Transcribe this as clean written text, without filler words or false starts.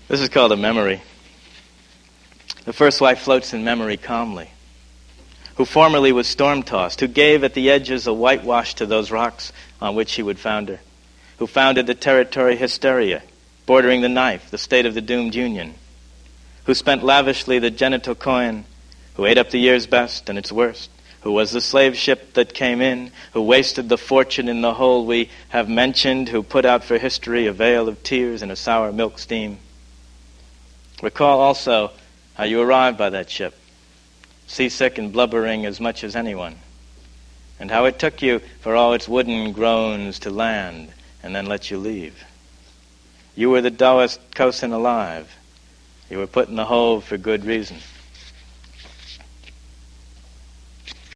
This is called a memory. The first wife floats in memory calmly, who formerly was storm-tossed, who gave at the edges a whitewash to those rocks on which he would founder, who founded the territory Hysteria, bordering the knife, the state of the doomed Union, who spent lavishly the genital coin, who ate up the year's best and its worst, who was the slave ship that came in, who wasted the fortune in the hole we have mentioned, who put out for history a veil of tears and a sour milk steam. Recall also how you arrived by that ship, seasick and blubbering as much as anyone, and how it took you for all its wooden groans to land and then let you leave. You were the dullest cosin alive. You were put in the hole for good reason.